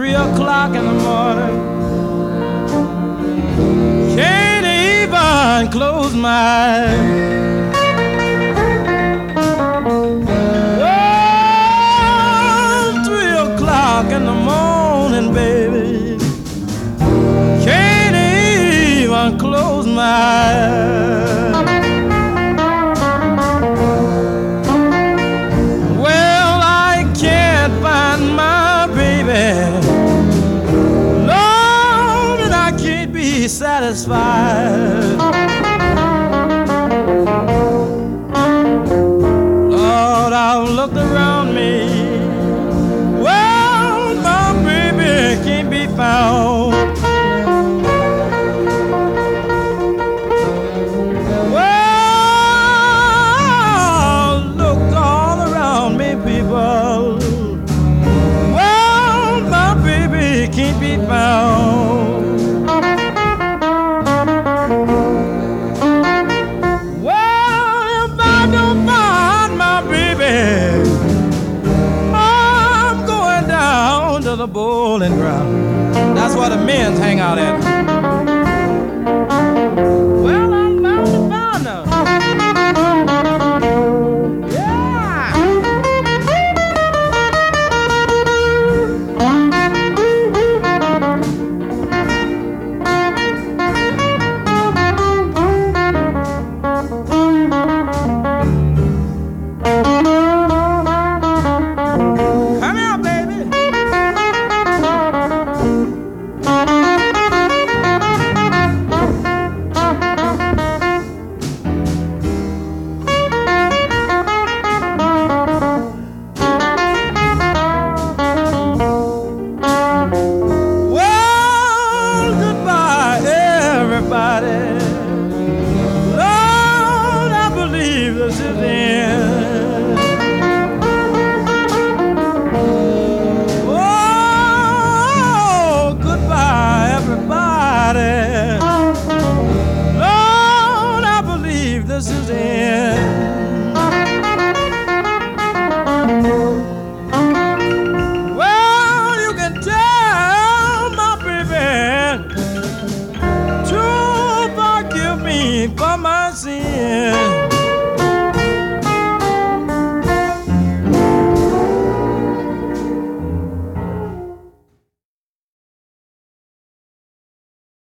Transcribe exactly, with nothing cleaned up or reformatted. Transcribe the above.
three o'clock in the morning. Can't even close my eyes. In the morning, baby, can't even close my eyes. Well, I can't find my baby, Lord, and I can't be satisfied. Lord, I've looked around me, can't be found. Well, look all around me, people. Well, my baby can't be found. Well, if I don't find my baby, I'm going down to the bowling ground. That's where the men hang out at.